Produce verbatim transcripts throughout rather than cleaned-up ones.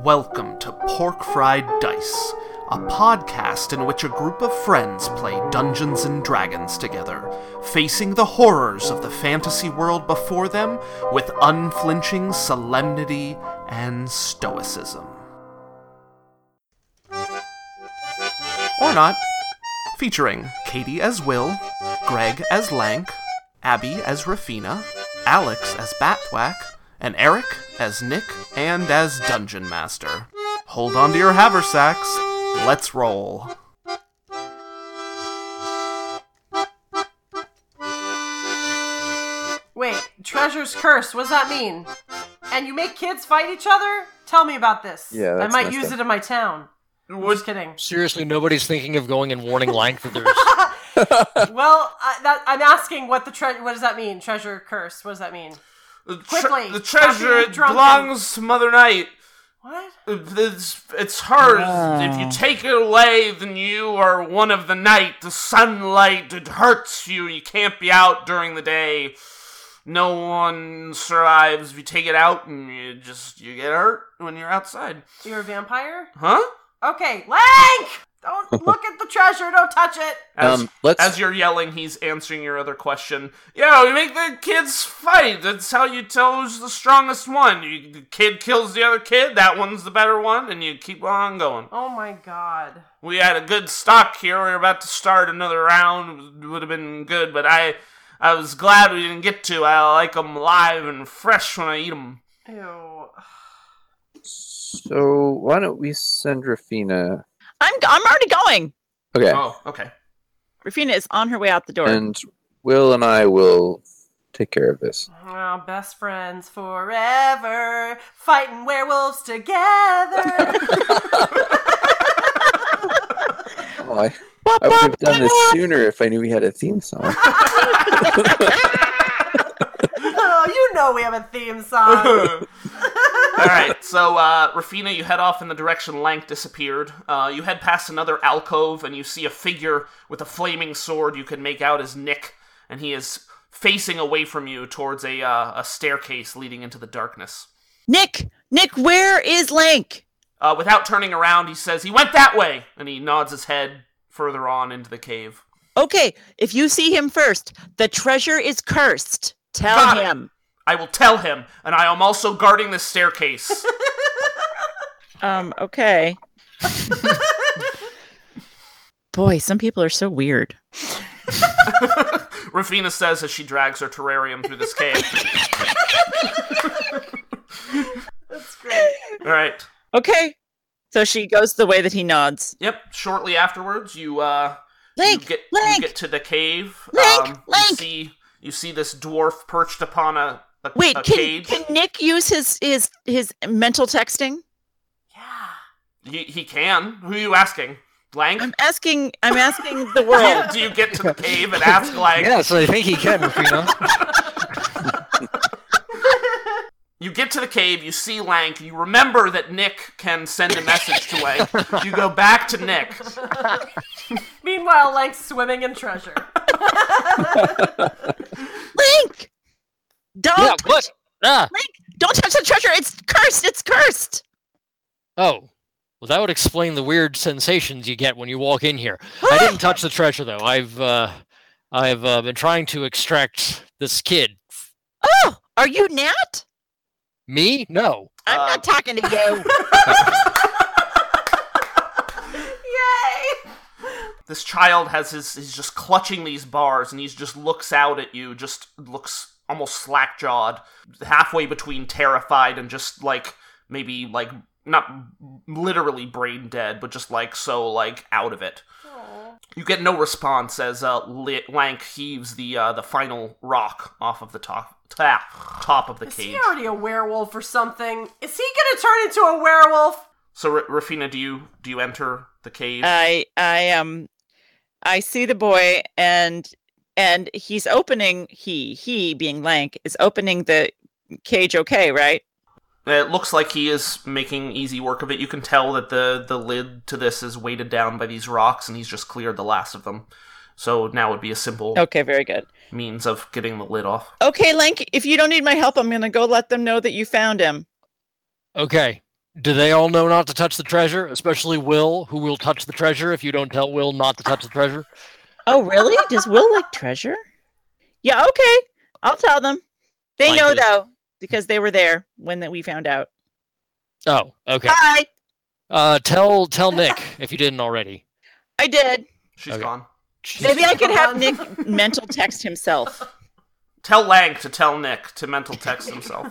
Welcome to Pork Fried Dice, a podcast in which a group of friends play Dungeons and Dragons together, facing the horrors of the fantasy world before them with unflinching solemnity and stoicism. Or not. Featuring Katie as Will, Greg as Lank, Abby as Rafina, Alex as Batthwack, and Eric as Nick and as Dungeon Master. Hold on to your haversacks. Let's roll. Wait, Treasure's Curse, what does that mean? And you make kids fight each other? Tell me about this. Yeah, I that's might messed use up. it in my town. I'm just kidding. Seriously, nobody's thinking of going and warning Lank that there's... Well, I, that, I'm asking what the tre- what does that mean? Treasure Curse, what does that mean? The, tre- Quickly, the treasure, happy, it drunken. belongs to Mother Night. What? It's, it's hers. Ah. If you take it away, then you are one of the night. The sunlight, it hurts you. You can't be out during the day. No one survives if you take it out, and you just, you get hurt when you're outside. You're a vampire? Huh? Okay, Lank! Don't look at the treasure, don't touch it! As, Um, let's- as you're yelling, he's answering your other question. Yeah, we make the kids fight. That's how you tell who's the strongest one. You, the kid kills the other kid, that one's the better one, and you keep on going. Oh my god. We had a good stock here. We were about to start another round. It would have been good, but I I was glad we didn't get to. I like them live and fresh when I eat them. Ew. So why don't we send Rafina? I'm I'm already going. Okay, Oh, okay. Rafina is on her way out the door. and Will and I will take care of this. Oh, best friends forever, fighting werewolves together. Oh, I, I would have done this sooner if I knew we had a theme song. Oh, you know we have a theme song. Alright, so, uh, Rafina, you head off in the direction Lank disappeared. Uh, you head past another alcove, and you see a figure with a flaming sword you can make out as Nick, and he is facing away from you towards a, uh, a staircase leading into the darkness. Nick, Nick, where is Lank? Uh, without turning around, he says, he went that way! And he nods his head further on into the cave. Okay, if you see him first, the treasure is cursed. Tell Got it. him. I will tell him, and I am also guarding this staircase. Um, okay. Boy, some people are so weird. Rafina says as she drags her terrarium through this cave. That's great. Alright. Okay. So she goes the way that he nods. Yep, shortly afterwards, you, uh... Lank, you get, Lank, you get to the cave. Lank, um, Lank. You see, you see this dwarf perched upon a, a, Wait, a can, cage. can Nick use his, his, his mental texting? Yeah. He, he can. Who are you asking? Lank? I'm asking, I'm asking the Do you, world. do you get to the cave and ask Lank? Yes, I think he can, Rafina. You get to the cave, you see Lank, you remember that Nick can send a message to Lank. You go back to Nick. Meanwhile, Lank's swimming in treasure. Link! Don't, Yeah, what? Ah, Link, don't touch the treasure. It's cursed. It's cursed. oh. Well, that would explain the weird sensations you get when you walk in here. I didn't touch the treasure, though. I've, uh... I've, uh, been trying to extract this kid. Oh, are you Nat? Me? No. I'm Uh, not talking to you. Yay! This child has his, he's just clutching these bars, and he just looks out at you, just looks almost slack-jawed, halfway between terrified and just, like, maybe, like, not literally brain dead, but just, like, so, like, out of it. You get no response as uh, Lank heaves the uh, the final rock off of the top top, top of the Is cage. he already a werewolf or something? Is he gonna turn into a werewolf? So, R- Rafina, do you do you enter the cave? I, I, um, I see the boy, and and he's opening. He, he being Lank, is opening the cage. Okay, right? It looks like he is making easy work of it. You can tell that the, the lid to this is weighted down by these rocks, and he's just cleared the last of them. So now would be a simple Okay, very good. means of getting the lid off. Okay, Lank, if you don't need my help, I'm gonna go let them know that you found him. Okay. Do they all know not to touch the treasure? Especially Will, who will touch the treasure if you don't tell Will not to touch the treasure? Oh, really? Does Will like treasure? Yeah, okay. I'll tell them. They Like know, this. though, because they were there when that we found out. Oh, okay. Hi! Uh, tell tell Nick if you didn't already. I did. She's Okay. gone. Maybe I could have Nick mental text himself. Tell Lang to tell Nick to mental text himself.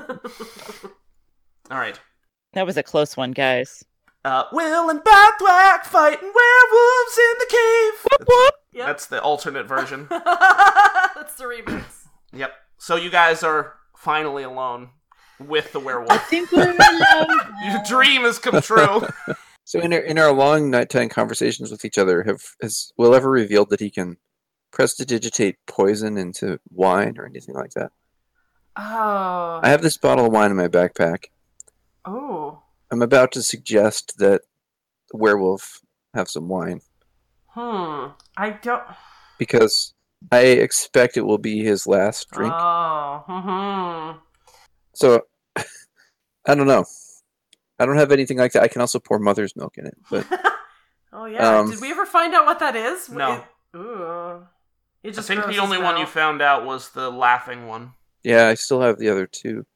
All right. That was a close one, guys. Uh, Will and Bathwack fighting werewolves in the cave. Whoop, whoop. Yep. That's the alternate version. That's the remix. Yep. So you guys are finally alone with the I werewolf. think we're alone. Your dream has come true. So in our, in our long nighttime conversations with each other, have has Will ever revealed that he can prestidigitate poison into wine or anything like that? Oh. I have this bottle of wine in my backpack. Oh. I'm about to suggest that the werewolf have some wine Hmm. I don't. because I expect it will be his last drink. Oh. Hmm. So I don't know. I don't have anything like that. I can also pour mother's milk in it, but Oh yeah. Um, Did we ever find out what that is? No. It, ooh. It I just think the grosses only me one you out. found out was the laughing one. yeah, I still have the other two.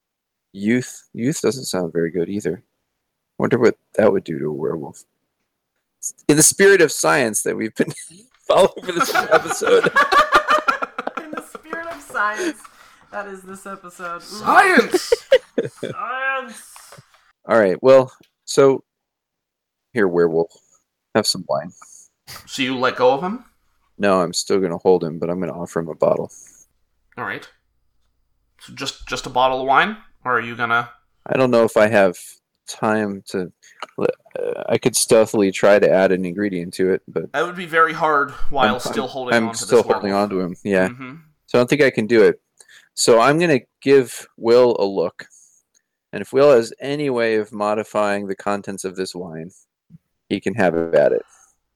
Youth, youth doesn't sound very good either. Wonder what that would do to a werewolf. In the spirit of science that we've been following for this episode. In the spirit of science, that is this episode. Ooh. Science! Science. All right, well, so here, werewolf, have some wine. So you let go of him? No, I'm still going to hold him, but I'm going to offer him a bottle. All right. So just just a bottle of wine? Or are you gonna... I don't know if I have time to. Uh, I could stealthily try to add an ingredient to it, but That would be very hard while I'm- still holding I'm on to still this holding on to him. Yeah, hmm so I don't think I can do it. So I'm going to give Will a look, and if Will has any way of modifying the contents of this wine, he can have at it.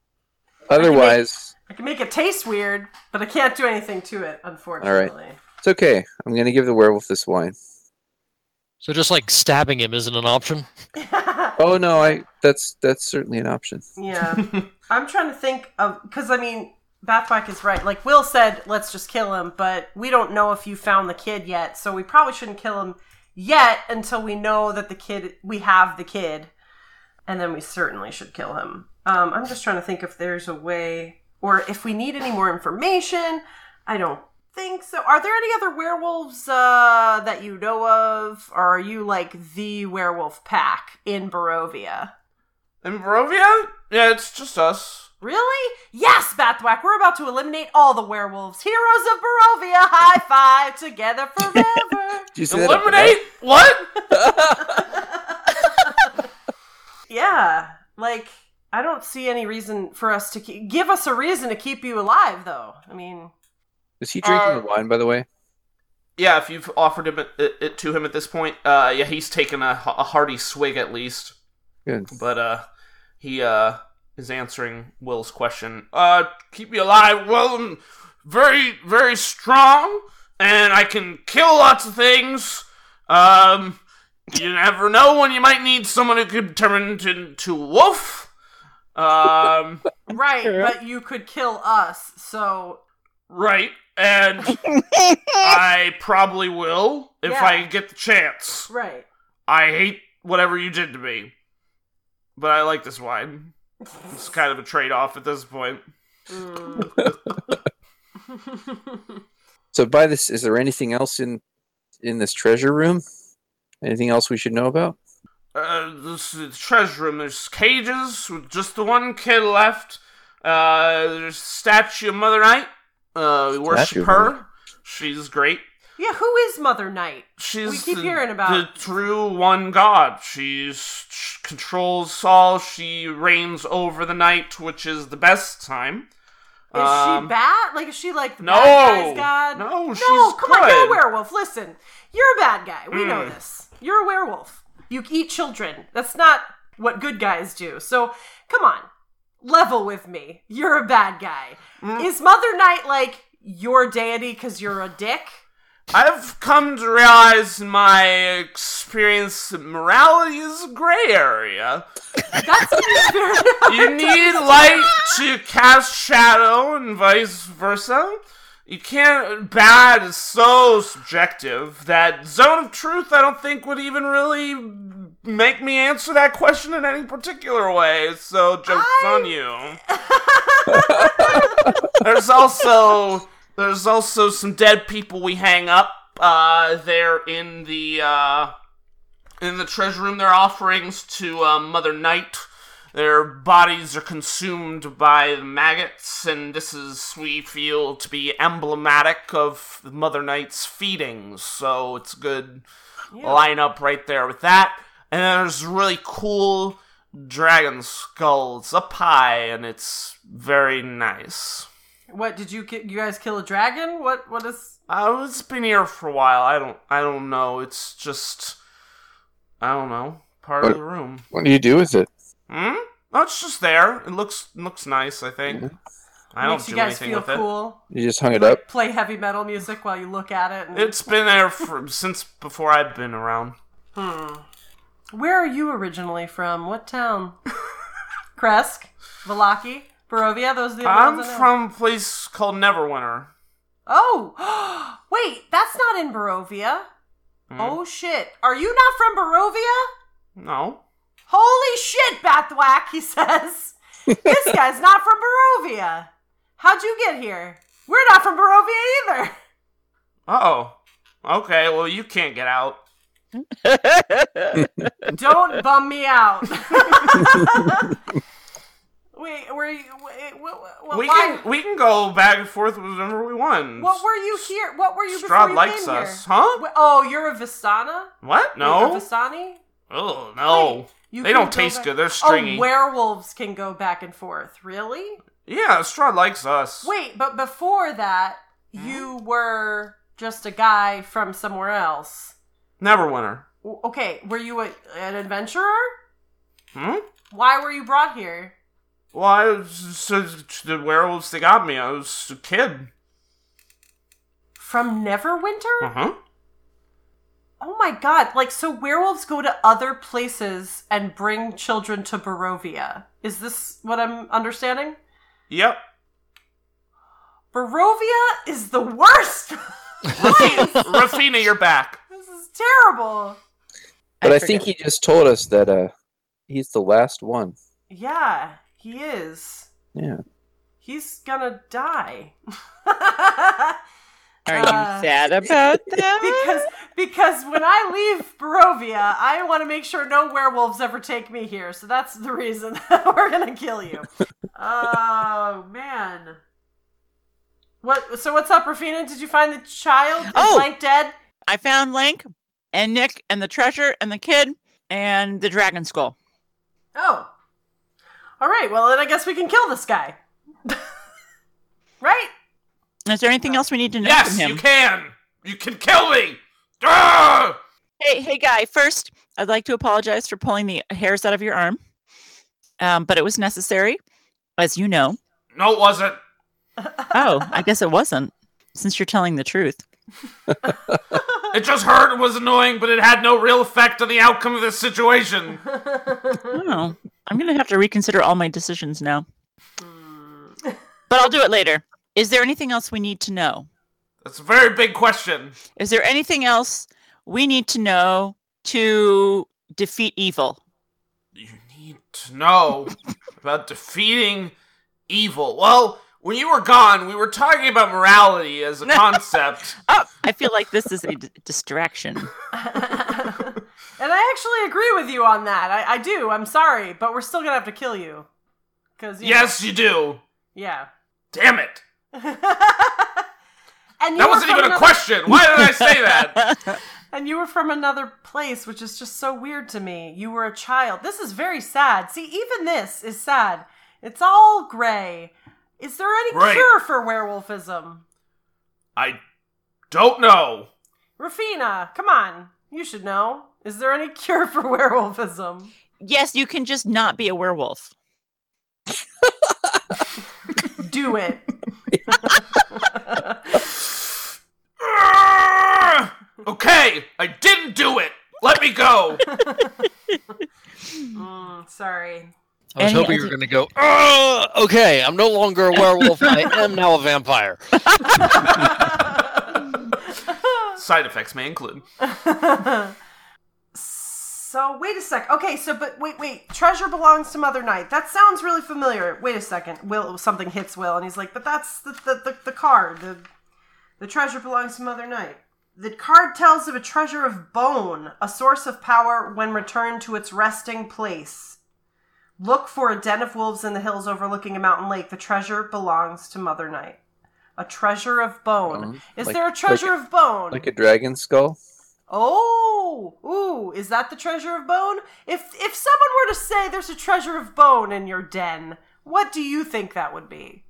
Otherwise, I can make it taste weird, but I can't do anything to it, unfortunately. it's okay. I'm going to give the werewolf this wine. So just like stabbing him isn't an option? Oh no, I that's that's certainly an option. Yeah. I'm trying to think of, because I mean, Bathwack is right. Like Will said, let's just kill him, but we don't know if you found the kid yet, so we probably shouldn't kill him yet until we know that the kid, we have the kid, and then we certainly should kill him. Um, I'm just trying to think if there's a way, or if we need any more information. I don't think so. Are there any other werewolves uh, that you know of, or are you like the werewolf pack in Barovia? In Barovia? Yeah, it's just us. Really? Yes, Bathwack, we're about to eliminate all the werewolves. Heroes of Barovia, high five, together forever. Did you say that? Eliminate? What? Yeah, like, I don't see any reason for us to keep... Give us a reason to keep you alive, though. I mean... Is he drinking Uh, the wine, by the way? Yeah, if you've offered him it, it, it to him at this point, uh, yeah, he's taken a, a hearty swig at least. Good. But uh, he uh is answering Will's question. Uh, keep me alive. Well, I'm very, very strong, and I can kill lots of things. Um, you never know when you might need someone who could turn into, into a wolf. Um, Right, but you could kill us, so... right, and I probably will if Yeah. I get the chance. Right. I hate whatever you did to me, but I like this wine. It's kind of a trade-off at this point. Mm. So by this, is there anything else in in this treasure room? Anything else we should know about? Uh, this is treasure room. There's cages with just the one kid left. Uh, there's a statue of Mother Night. Uh, we Statue worship of her. Mother- She's great. Yeah, who is Mother Night? She's We keep the, hearing about- the true one God. She's she controls all. She reigns over the night, which is the best time. Is Um, she bad? Like, is she like the no. bad guy's god? No, she's No, come on, you're a good. werewolf. Listen, you're a bad guy. We know Mm. this. You're a werewolf. You eat children. That's not what good guys do. So, come on. Level with me. You're a bad guy. Mm. Is Mother Night like your deity because you're a dick? I've come to realize in my experience that morality is a gray area. That's very You need light to cast shadow and vice versa. You can't. Bad is so subjective that zone of truth I don't think would even really make me answer that question in any particular way. So, joke's on you. There's also. There's also some dead people we hang up uh, there in the uh, in the treasure room. They're offerings to uh, Mother Night. Their bodies are consumed by the maggots, and this is, we feel, to be emblematic of Mother Night's feedings. So it's a good Yeah. line up right there with that. And then there's really cool dragon skulls up high, and it's very nice. What did you ki- you guys kill a dragon? What what is? Uh, it's been here for a while. I don't. I don't know. It's just. I don't know. Part What- of the room. What do you do with it? Hmm. Oh, it's just there. It looks looks nice. I think. I don't Makes do you guys anything feel with it. cool. You just hung it Like, up? play heavy metal music while you look at it. And... It's been there for, since before I've been around. Hmm. Where are you originally from? What town? Kresk, Valaki, Barovia. Those are the I'm ones I know. from a place called Neverwinter. Oh, wait, that's not in Barovia. Hmm? Oh shit, are you not from Barovia? No. Holy shit, Bathwack, he says. This guy's not from Barovia. How'd you get here? We're not from Barovia either. Oh. Okay. Well, you can't get out. Don't bum me out. Wait, were you? Wait, what, what, we why? can we can go back and forth whenever we want. What were you here? What were you before Strahd you likes came us, here? huh? Wh- Oh, you're a Vistana? What? You're No. a Vistani? Oh no. Wait, you They can don't go taste back- good. They're stringy. Oh, werewolves can go back and forth. Really? Yeah, Strahd likes us. Wait, but before that, you were just a guy from somewhere else. Neverwinter. W- Okay, were you a, an adventurer? Hmm? Why were you brought here? Well, I was, so, the werewolves, they got me. I was a kid. From Neverwinter? Uh-huh. Oh my god, like, so werewolves go to other places and bring children to Barovia. Is this what I'm understanding? Yep. Barovia is the worst! Rafina, you're back. This is terrible! But I, I think forget. he just told us that uh, he's the last one. Yeah, he is. Yeah. He's gonna die. Are you Uh, sad about that? because because when I leave Barovia, I want to make sure no werewolves ever take me here. So that's the reason that we're gonna kill you. Oh man. What? So what's up, Rafina? Did you find the child? Is Oh! Blank dead? I found Link and Nick and the treasure and the kid and the dragon skull. Oh. All right. Well, then I guess we can kill this guy. Right? Is there anything else we need to know Yes, from him? you can. You can kill me. Ah! Hey, hey, guy. First, I'd like to apologize for pulling the hairs out of your arm, um, but it was necessary, as you know. No, it wasn't. Oh, I guess it wasn't, since you're telling the truth. It just hurt and was annoying, but it had no real effect on the outcome of this situation. Oh, I'm gonna have to reconsider all my decisions now. But I'll do it later. Is there anything else we need to know? That's a very big question. Is there anything else we need to know to defeat evil? You need to know about defeating evil. Well, when you were gone, we were talking about morality as a concept. Oh, I feel like this is a d- distraction. And I actually agree with you on that. I, I do. I'm sorry, but we're still gonna have to kill you. Cause you Yes, you do. know, yeah. Damn it. and you That were wasn't from even a another- question. Why did I say that? And you were from another place, which is just so weird to me. You were a child. This is very sad. See, even this is sad. It's all gray. Is there any Right. cure for werewolfism? I don't know. Rafina, come on. You should know. Is there any cure for werewolfism? Yes, you can just not be a werewolf. Do it. mm, sorry. I was And he- hoping you were going to go, oh, okay, I'm no longer a werewolf. I am now a vampire. Side effects may include. So, wait a sec. Okay, so, but wait, wait. Treasure belongs to Mother Night. That sounds really familiar. Wait a second. Will, something hits Will, and he's like, but that's the, the, the, the card. The, the treasure belongs to Mother Night. The card tells of a treasure of bone, a source of power when returned to its resting place. Look for a den of wolves in the hills overlooking a mountain lake. The treasure belongs to Mother Night. A treasure of bone. Um, Is like- there a treasure like of bone? Like a dragon skull? Oh, ooh, is that the treasure of bone? If if someone were to say there's a treasure of bone in your den, what do you think that would be?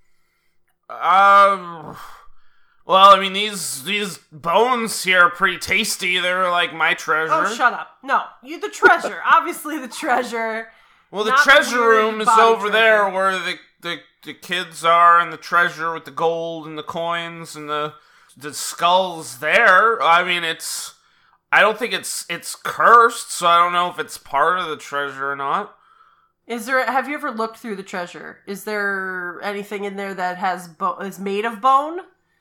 Um. Well, I mean, these these bones here are pretty tasty. They're like my treasure. Oh, shut up. No, you the treasure. Obviously the treasure. well, the not the treasure weird room is body over there treasure. where the, the the kids are, and the treasure with the gold and the coins and the the skulls there. I mean, it's. I don't think it's it's cursed, so I don't know if it's part of the treasure or not. Is there have you ever looked through the treasure? Is there anything in there that has bo- is made of bone?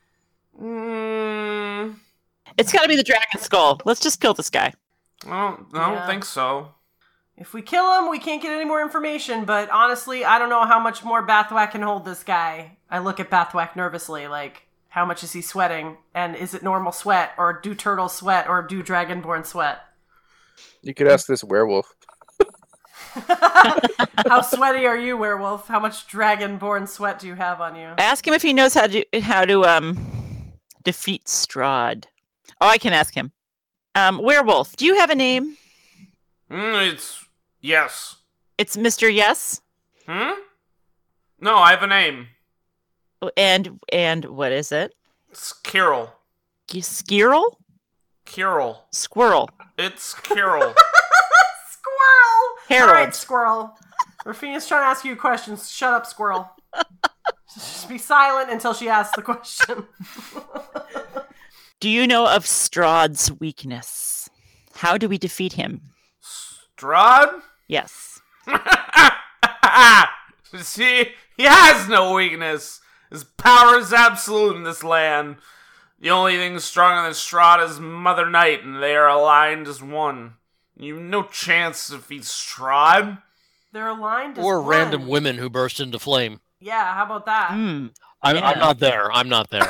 Mm, It's got to be the dragon skull. Let's just kill this guy. I don't, I don't Yeah. think so. If we kill him, we can't get any more information, but honestly, I don't know how much more Bathwack can hold this guy. I look at Bathwack nervously, like, how much is he sweating? And is it normal sweat, or do turtles sweat, or do dragonborn sweat? You could ask this werewolf. How sweaty are you, werewolf? How much dragonborn sweat do you have on you? Ask him if he knows how to how to um defeat Strahd. Oh, I can ask him. Um, werewolf, do you have a name? Mm, it's yes. It's Mister Yes. Hmm. No, I have a name. And and what is it? It's Kirill. G- Skirrel? Kirill. Squirrel. It's Kirill. Squirrel! Harold. All right, squirrel. Rafina's trying to ask you questions. Shut up, squirrel. Just be silent until she asks the question. Do you know of Strahd's weakness? How do we defeat him? Strahd? Yes. See, he has no weakness. His power is absolute in this land. The only thing stronger than Strahd is Mother Night, and they are aligned as one. You have no chance to defeat Strahd. They're aligned as Or one. random women who burst into flame. Yeah, how about that? Mm. I'm, Yeah. I'm not there. I'm not there.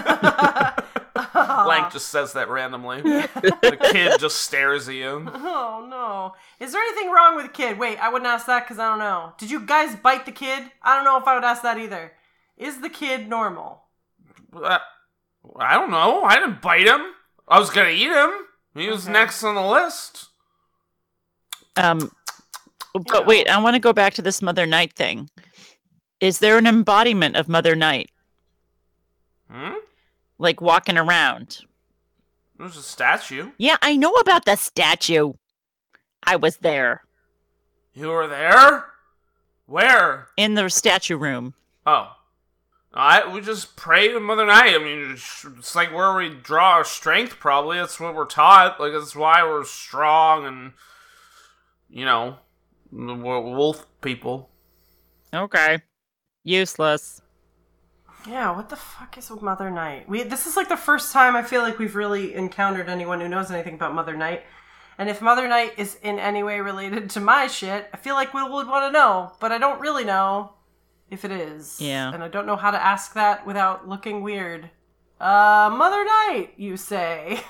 Blank just says that randomly. The kid just stares at you. Oh no. Is there anything wrong with the kid? Wait, I wouldn't ask that because I don't know. Did you guys bite the kid? I don't know if I would ask that either. Is the kid normal? Uh, I don't know. I didn't bite him. I was gonna eat him. He was Okay. next on the list. Um, but wait, I want to go back to this Mother Night thing. Is there an embodiment of Mother Night, Hmm? like walking around? There's a statue. Yeah, I know about the statue. I was there You were there? Where? in the statue room. Oh. I we just pray to Mother Night. I mean, it's it's like where we draw our strength, probably. That's what we're taught. Like, that's why we're strong and, you know, we're wolf people. Okay. Useless. Yeah, what the fuck is with Mother Night? We this is like the first time I feel like we've really encountered anyone who knows anything about Mother Night. And if Mother Night is in any way related to my shit, I feel like we would want to know, but I don't really know if it is. Yeah. And I don't know how to ask that without looking weird. Uh, Mother Night, you say?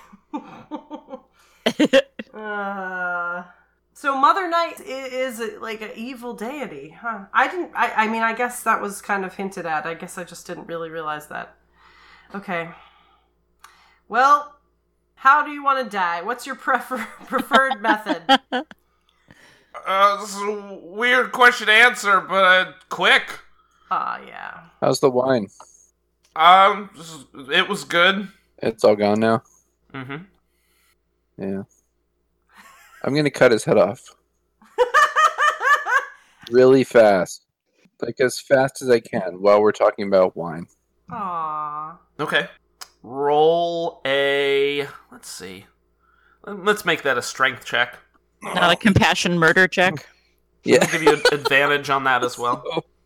uh, so Mother Night i- is a, like an evil deity, huh? I didn't. I, I mean, I guess that was kind of hinted at. I guess I just didn't really realize that. Okay. Well, how do you want to die? What's your prefer- preferred method? Uh, this is a weird question to answer, but uh, quick. Ah, yeah. How's the wine? Um, this is- it was good. It's all gone now. Mm-hmm. Yeah. I'm gonna cut his head off really fast, like as fast as I can, while we're talking about wine. Aw. Okay. Roll a... Let's see. Let's make that a strength check. Not a compassion murder check. Yeah. I'll give you an advantage on that as well.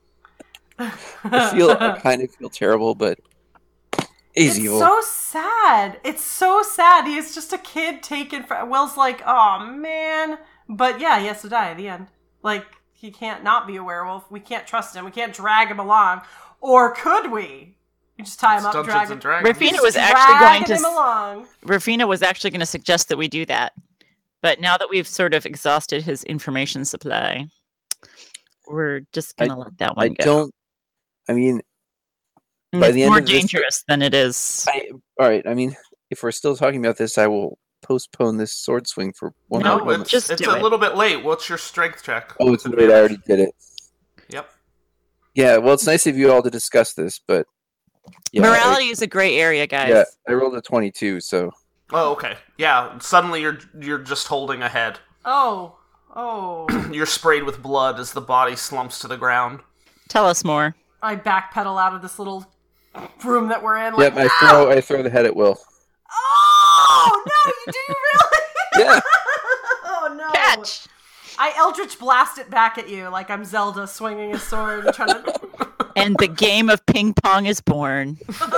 I feel I kind of feel terrible, but he's It's evil. so sad. It's so sad. He is just a kid taken from. Will's like, oh man, but yeah, he has to die at the end. Like he can't not be a werewolf. We can't trust him. We can't drag him along, or could we? We just tie him It's up, Dungeons drag him. and Dragons. Rafina Just was actually going dragging to. him s- along. Rafina was actually going to suggest that we do that, but now that we've sort of exhausted his information supply, we're just going to let that one I go. don't. I mean, And by it's the end more of this- dangerous than it is. I, all right. I mean, if we're still talking about this, I will postpone this sword swing for one No, more No, moment. it's, just it's do a it. little bit late. What's your strength check? Oh, it's With late. I already advantage? did it. Yep. Yeah. Well, it's nice of you all to discuss this, but yeah, Morality is a gray area, I, guys. yeah, I rolled a twenty-two, so Oh, okay. Yeah. Suddenly you're you're just holding a head. Oh, oh. You're sprayed with blood as the body slumps to the ground. Tell us more. I backpedal out of this little room that we're in. Like, yep. I throw I throw the head at Will. oh no, you do really? Yeah. Oh no. Catch! I Eldritch blast it back at you like I'm Zelda swinging a sword and trying to. And the game of ping pong is born.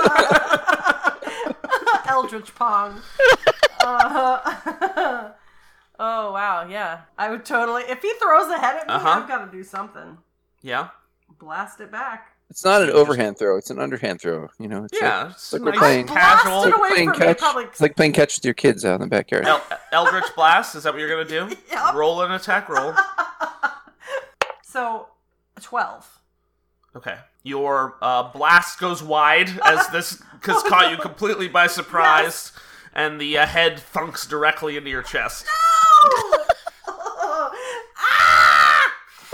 Eldritch Pong. Uh, oh wow, yeah. I would totally. If he throws a head at me, Uh-huh. I've got to do something. Yeah. Blast it back. It's not an overhand throw; it's an underhand throw. You know. It's like, Yeah. It's like we're nice playing- casual. Blast it away playing from me, catch. probably. It's like playing catch with your kids out in the backyard. El- Eldritch Blast. Is that what you're gonna do? Yep. Roll an attack roll. So, twelve. Okay. Your uh, blast goes wide as this has caught you completely by surprise, and the uh, head thunks directly into your chest. No! Ah!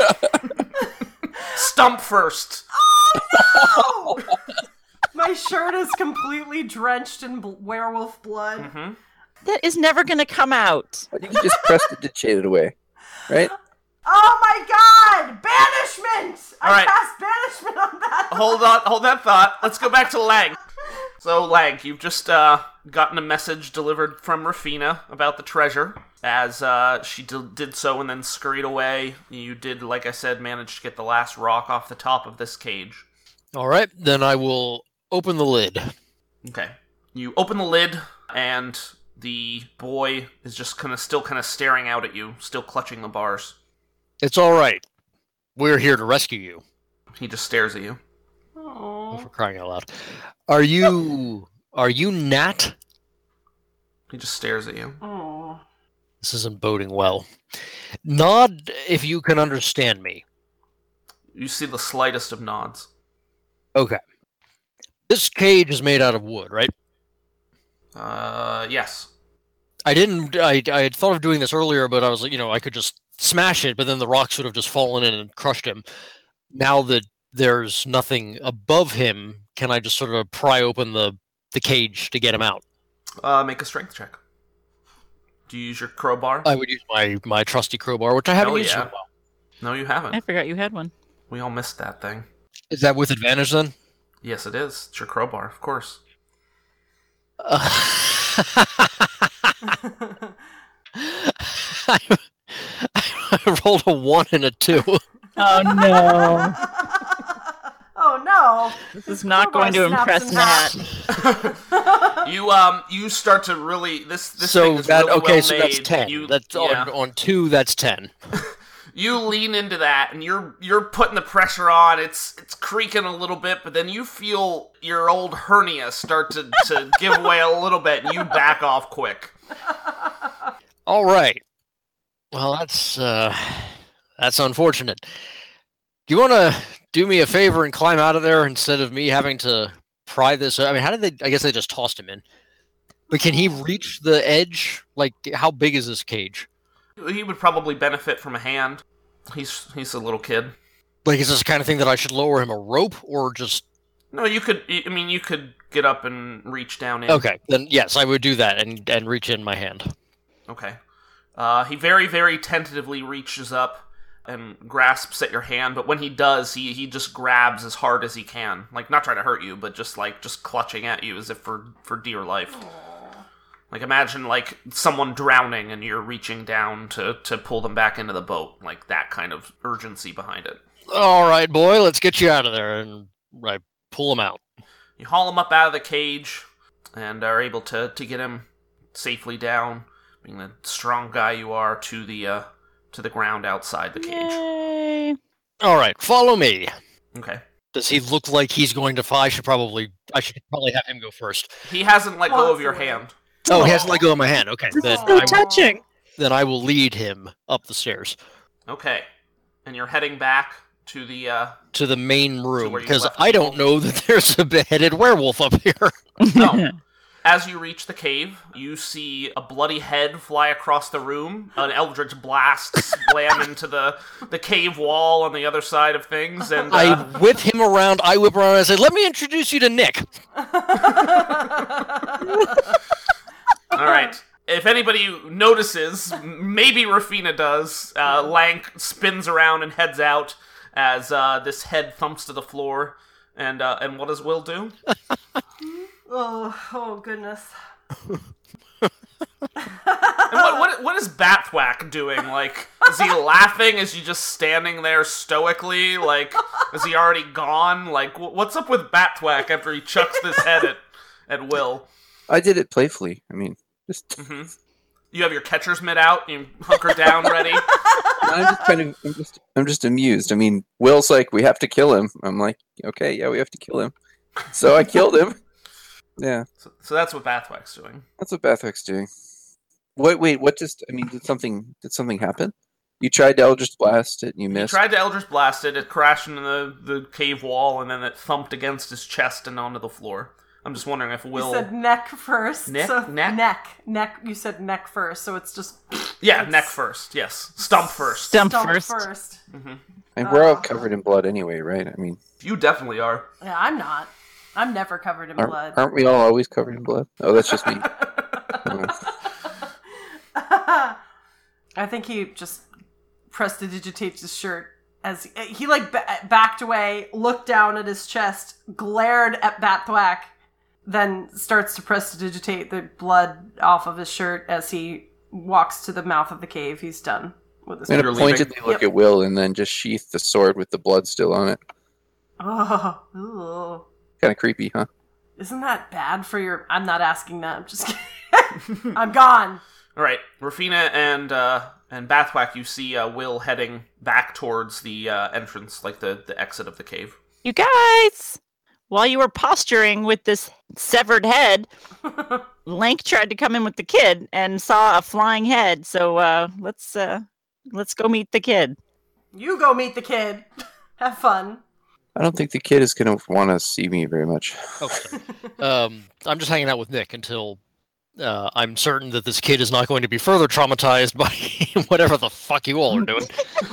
Stump first. No! My shirt is completely drenched in bl- werewolf blood. Mm-hmm. That is never going to come out. You can just press the ditchade it away, right? Oh my god! Banishment! All I right. cast banishment on that. Hold on, hold that thought. Let's go back to Lang. So, Lang, you've just uh, gotten a message delivered from Rafina about the treasure. As uh, she d- did so and then scurried away, you did, like I said, manage to get the last rock off the top of this cage. All right, then I will open the lid. Okay. You open the lid, and the boy is just kind of still kind of staring out at you, still clutching the bars. It's all right. We're here to rescue you. He just stares at you. Oh, for Oh. crying out loud. Are you are you Nat? He just stares at you. Oh. This isn't boding well. Nod if you can understand me. You see the slightest of nods. Okay. This cage is made out of wood, right? Uh, yes. I didn't. I I had thought of doing this earlier, but I was like, you know, I could just smash it, but then the rocks would have just fallen in and crushed him. Now that there's nothing above him, can I just sort of pry open the the cage to get him out? Uh, make a strength check. Do you use your crowbar? I would use my my trusty crowbar, which I haven't Hell used in yeah. a while. No, you haven't. I forgot you had one. We all missed that thing. Is that with advantage then? Yes, it is. It's your crowbar, of course. Uh, I, I rolled a one and a two. Oh no. Oh no! This is not going to crowbar impress snaps in Nat. You um, you start to really this this so thing is that really okay, well so made. that's ten. You, that's yeah. on, on two. That's ten. You lean into that, and you're you're putting the pressure on. It's it's creaking a little bit, but then you feel your old hernia start to, to give way a little bit, and you back off quick. All right. Well, that's uh, that's unfortunate. Do you want to do me a favor and climb out of there instead of me having to pry this? I mean, how did they? I guess they just tossed him in. But can he reach the edge? Like, how big is this cage? He would probably benefit from a hand. He's he's a little kid. Like, is this the kind of thing that I should lower him a rope or just? No, you could. I mean, you could get up and reach down in. Okay, then yes, I would do that and and reach in my hand. Okay. Uh, he very, very tentatively reaches up and grasps at your hand, but when he does, he, he just grabs as hard as he can. Like, not trying to hurt you, but just, like, just clutching at you as if for, for dear life. Like, imagine, like, someone drowning and you're reaching down to, to pull them back into the boat. Like, that kind of urgency behind it. All right, boy, let's get you out of there. And I pull him out. You haul him up out of the cage and are able to, to get him safely down, being the strong guy you are, to the uh, to the ground outside the cage. Yay. All right, follow me. Okay. Does he look like he's going to fly? I should probably, I should probably have him go first. He hasn't let go of your Awesome. hand. Oh, he hasn't let go of my hand. Okay, This then is so I, touching. then I will lead him up the stairs Okay. And you're heading back to the... Uh, to the main room where you because left I people. don't know that there's a beheaded werewolf up here. no. As you reach the cave, you see a bloody head fly across the room, an eldritch blast slam into the, the cave wall on the other side of things, and... Uh, I whip him around. I whip around and I say, "Let me introduce you to Nick." Alright. If anybody notices, maybe Rafina does, uh, Lank spins around and heads out as uh, this head thumps to the floor. And uh, and what does Will do? Oh, oh goodness. And what, what what is Bathwack doing? Like, is he laughing? Is he just standing there stoically? Like, is he already gone? Like, wh- what's up with Bathwack after he chucks this head at, at Will? I did it playfully. I mean, just hmm You have your catcher's mitt out, you hunker down ready. I'm just kind of, I'm just, I'm just amused. I mean, Will's like, we have to kill him. I'm like, okay, yeah, we have to kill him. So I killed him. Yeah, So, so that's what Bathwack's doing. that's what Bathwack's doing. Wait, wait, what just? I mean, did something? Did something happen? You tried to Eldritch Blast it and you He missed. tried to Eldritch Blast it, it crashed into the, the cave wall, and then it thumped against his chest and onto the floor. I'm just wondering if Will... You said neck first. Neck? So Neck? Neck. Neck. You said neck first, so it's just Yeah, it's- neck first, yes. Stump first. Stump stump first. first. hmm And we're all Oh. covered in blood anyway, right? I mean, You definitely are. Yeah, I'm not. I'm never covered in aren't, blood. aren't we all always covered in blood? Oh, that's just me. Oh. I think he just prestidigitates his shirt as he, he like ba- backed away, looked down at his chest, glared at Bathwack, then starts to prestidigitate the blood off of his shirt as he walks to the mouth of the cave. He's done with his. I'm You're gonna leaving? pointedly look Yep. at Will and then just sheath the sword with the blood still on it. Oh, ooh. Kind of creepy, huh? Isn't that bad for your... I'm not asking that. I'm just kidding. I'm gone. All right, Rafina and uh, and Bathwack, you see uh, Will heading back towards the uh, entrance, like the, the exit of the cave. You guys, while you were posturing with this severed head, Lank tried to come in with the kid and saw a flying head. So uh, let's uh, let's go meet the kid. You go meet the kid. Have fun. I don't think the kid is gonna want to see me very much. Okay. Um, I'm just hanging out with Nick until uh, I'm certain that this kid is not going to be further traumatized by whatever the fuck you all are doing.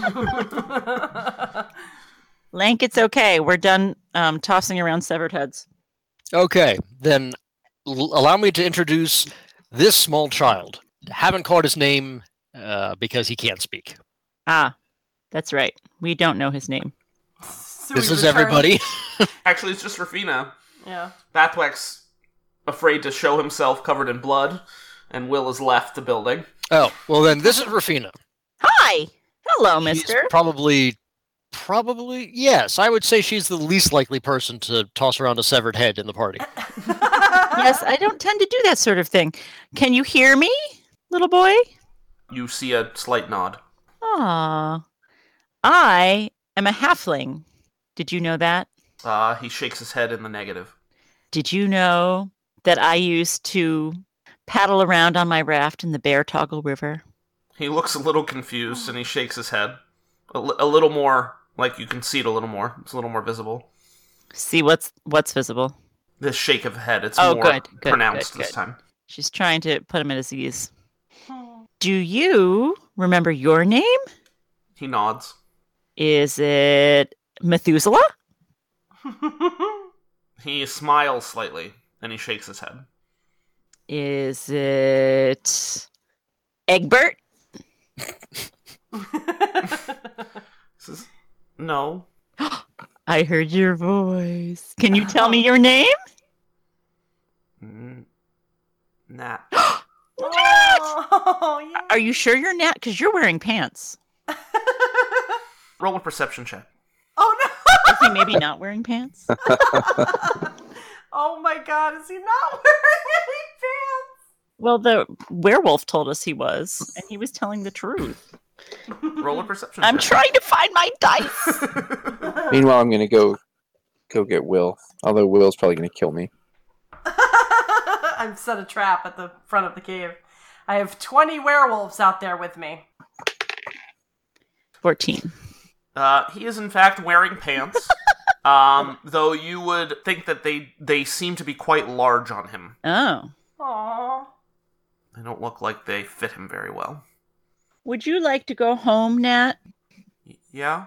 Lank, it's okay. We're done um, tossing around severed heads. Okay, then l- allow me to introduce this small child. Haven't caught his name uh, because he can't speak. Ah, that's right. We don't know his name. So This we is return- everybody. Actually, it's just Rafina. Yeah. Bathwack's afraid to show himself covered in blood, and Will has left the building. Oh, well then, this is Rafina. Hi. Hello, She's mister. probably, probably, yes, I would say she's the least likely person to toss around a severed head in the party. Yes, I don't tend to do that sort of thing. Can you hear me, little boy? You see a slight nod. Ah, I am a halfling. Did you know that? Uh, he shakes his head in the negative. Did you know that I used to paddle around on my raft in the Bear Toggle River? He looks a little confused, and he shakes his head. A, li- a little more, like you can see it a little more. It's a little more visible. See what's what's visible. This shake of the head, it's Oh, more good, good, pronounced good, this good. time. She's trying to put him at his ease. Do you remember your name? He nods. Is it Methuselah? He smiles slightly, and he shakes his head. Is it Egbert? Says, no. I heard your voice. Can you tell me your name? Mm, Nat. Oh, yeah. Are you sure you're not? Because you're wearing pants. Roll a perception check. Oh, no. Is he maybe not wearing pants? Oh, my God. Is he not wearing any pants? Well, the werewolf told us he was, and he was telling the truth. Roll a perception I'm check. trying to find my dice. Meanwhile, I'm gonna go go get Will. Although Will's probably gonna kill me. I've set a trap at the front of the cave. I have twenty werewolves out there with me. fourteen. Uh, he is in fact wearing pants. um, though you would think that they they seem to be quite large on him. Oh. Aww. They don't look like they fit him very well. Would you like to go home, Nat? Y- yeah?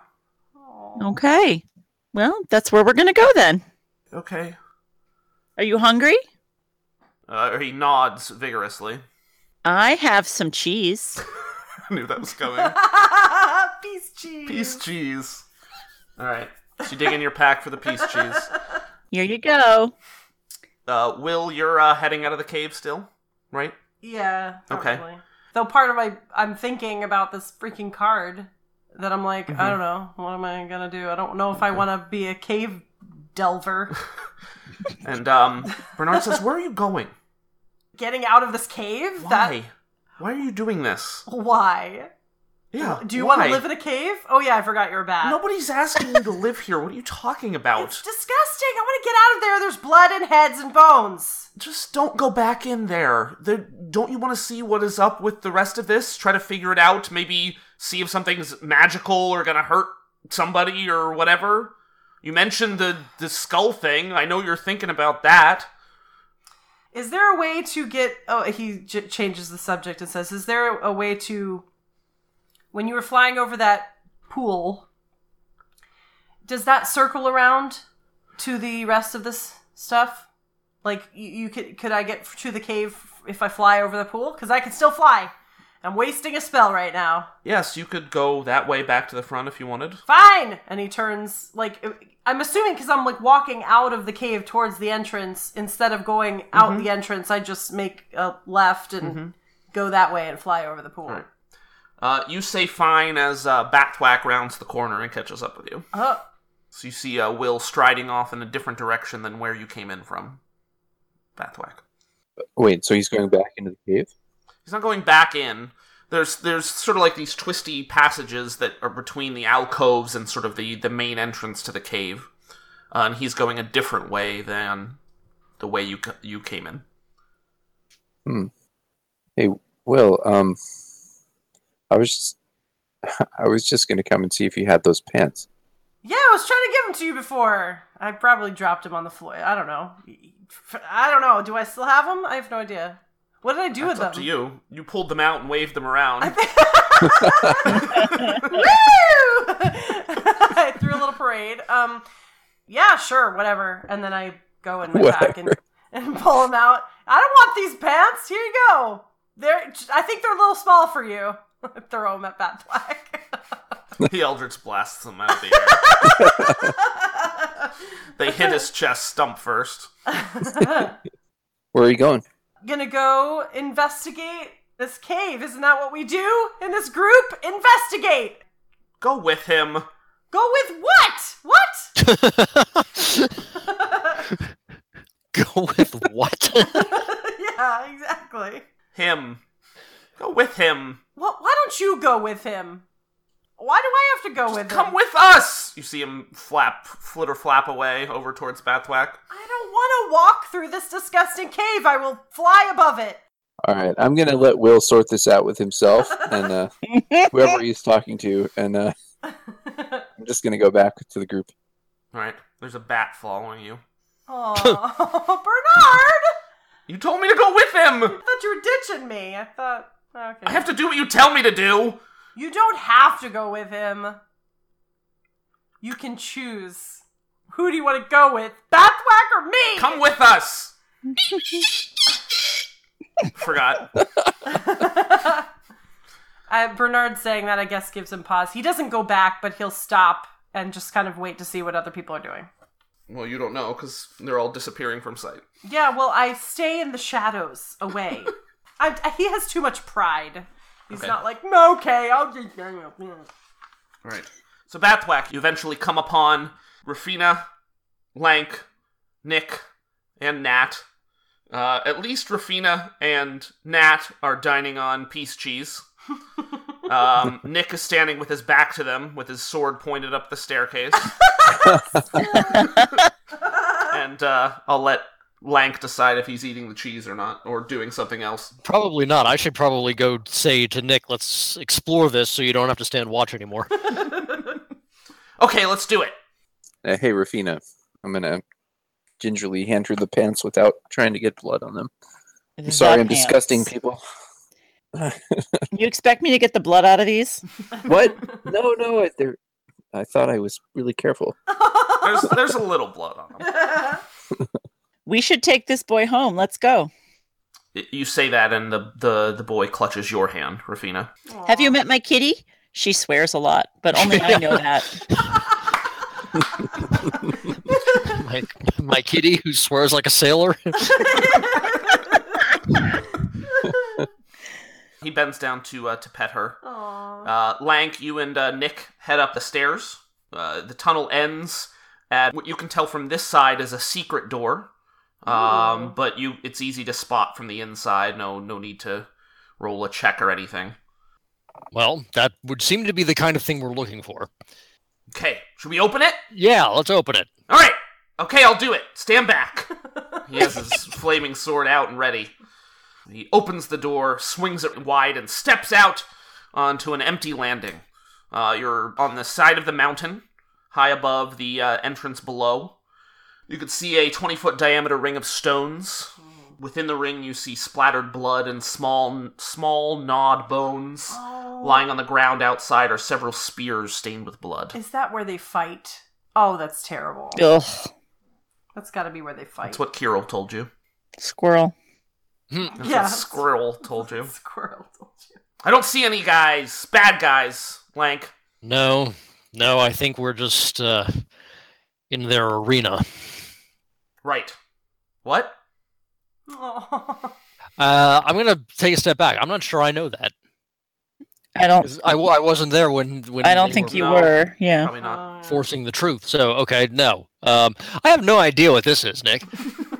Okay. Well, that's where we're going to go then. Okay. Are you hungry? Uh, he nods vigorously. I have some cheese. I knew that was coming. Peace cheese. Peace cheese. Alright. So you dig in your pack for the peace cheese. Here you go. Uh, Will, you're uh, heading out of the cave still, right? Yeah. Okay. Probably. Though part of my, I'm thinking about this freaking card that I'm like, Mm-hmm. I don't know, what am I gonna do? I don't know if I want to be a cave delver. And um, Bernard says, where are you going? Getting out of this cave? Why? That Why are you doing this? why? Yeah. Do you why? want to live in a cave? Oh yeah, I forgot you're a bat. Nobody's asking you to live here. What are you talking about? It's disgusting. I want to get out of there. There's blood and heads and bones. Just don't go back in there. there. Don't you want to see what is up with the rest of this? Try to figure it out. Maybe see if something's magical or gonna hurt somebody or whatever. You mentioned the, the skull thing. I know you're thinking about that. Is there a way to get... Oh, he j- changes the subject and says, is there a way to... When you were flying over that pool, does that circle around to the rest of this stuff? Like, you, you could... Could I get to the cave if I fly over the pool? Because I can still fly. I'm wasting a spell right now. Yes, you could go that way back to the front if you wanted. Fine! And he turns, like... I'm assuming because I'm, like, walking out of the cave towards the entrance, instead of going out Mm-hmm. the entrance, I just make a left and Mm-hmm. go that way and fly over the pool. Right. Uh, you say fine as uh, Batthwack rounds the corner and catches up with you. Oh, So you see uh, Will striding off in a different direction than where you came in from. Batthwack. Wait, so he's going back into the cave? He's not going back in. There's there's sort of like these twisty passages that are between the alcoves and sort of the, the main entrance to the cave. Uh, and he's going a different way than the way you c- you came in. Hmm. Hey, Will, um, I was just, I was just going to come and see if you had those pants. yeah, I was trying to give them to you before. I probably dropped them on the floor. I don't know. I don't know. Do I still have them? I have no idea. What did I do That's with up them? to you. You pulled them out and waved them around. Woo! I threw a little parade. Um, yeah, sure, whatever. And then I go in my pack and, and pull them out. I don't want these pants. Here you go. They're. I think they're a little small for you. Throw them at Batthwack. The Eldritch blasts them out of the air. They hit his chest stump first. Where are you going? Gonna go investigate this cave. Isn't that what we do in this group? Investigate. Go with him. Go with what? What? Go with what? Yeah, exactly. Him. Go with him. Well, why don't you go with him? Why do I have to go with Come him? with us! You see him flap, flitter flap away over towards Batthwack. I don't want to walk through this disgusting cave. I will fly above it. All right, I'm going to let Will sort this out with himself and uh, whoever he's talking to, and uh, I'm just going to go back to the group. Alright, there's a bat following you. Oh, Bernard! You told me to go with him! I thought you were ditching me. I thought, okay. I have to do what you tell me to do! You don't have to go with him. You can choose. Who do you want to go with? Batthwack or me? Come with us! Forgot. uh, Bernard saying that, I guess, gives him pause. He doesn't go back, but he'll stop and just kind of wait to see what other people are doing. Well, you don't know, because they're all disappearing from sight. Yeah, well, I stay in the shadows, away. I, I, he has too much pride. He's Okay. not like, "No, okay, I'll just... Right. So, Bathwack, you eventually come upon Rafina, Lank, Nick, and Nat. Uh, at least Rafina and Nat are dining on peace cheese. Um, Nick is standing with his back to them, with his sword pointed up the staircase. And uh, I'll let Lank decide if he's eating the cheese or not, or doing something else. Probably not. I should probably go say to Nick, let's explore this so you don't have to stand watch anymore. Okay, let's do it. Uh, hey, Rafina, I'm gonna gingerly hand her the pants without trying to get blood on them. I'm sorry, I'm disgusting people. You expect me to get the blood out of these? What? No, no, I, they're- I thought I was really careful. There's there's a little blood on them. We should take this boy home. Let's go. You say that, and the, the, the boy clutches your hand, Rafina. Have you met my kitty? She swears a lot, but only I know that. my, my kitty who swears like a sailor. He bends down to uh, to pet her. Aww. Uh, Lank, you and uh, Nick head up the stairs. Uh, the tunnel ends at what you can tell from this side is a secret door. Um, Ooh. but you it's easy to spot from the inside. No no need to roll a check or anything. Well, that would seem to be the kind of thing we're looking for. Okay, should we open it? Yeah, let's open it. All right. Okay, I'll do it. Stand back. He has his flaming sword out and ready. He opens the door, swings it wide, and steps out onto an empty landing. Uh, you're on the side of the mountain, high above the uh, entrance below. You can see a twenty-foot diameter ring of stones. Within the ring, you see splattered blood and small, small gnawed bones. Oh. Lying on the ground outside are several spears stained with blood. Is that where they fight? Oh, that's terrible. Ugh, That's got to be where they fight. That's what Kirill told you. squirrel. That's Yeah. what Squirrel told you. Squirrel told you. I don't see any guys. Bad guys, Lank. No, no, I think we're just uh, in their arena. Right. What? Oh. Uh, I'm gonna take a step back. I'm not sure I know that. I don't. 'Cause I, w- I wasn't there when when I don't they think were you No. were. Yeah. Probably not. forcing the truth. So okay, no. Um, I have no idea what this is, Nick.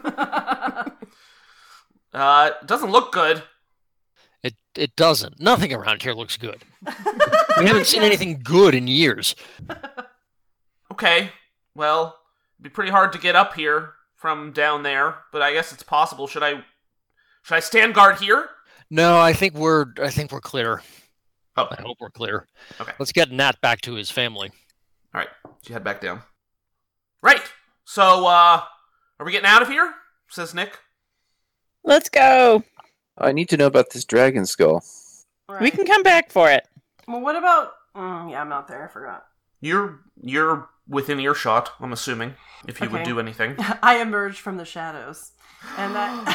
Uh, it doesn't look good. It it doesn't. Nothing around here looks good. We haven't seen anything good in years. Okay. Well, it'd be pretty hard to get up here from down there, but I guess it's possible. Should I should I stand guard here? No, I think we're I think we're clear. Oh. I hope we're clear. Okay. Let's get Nat back to his family. All right. You head back down. Right. So, uh, are we getting out of here? Says Nick. Let's go. I need to know about this dragon skull. We can come back for it. Well, what about... Mm, yeah, I'm not there. I forgot. You're you're within earshot. I'm assuming if you would Okay. do anything. I emerged from the shadows. And I...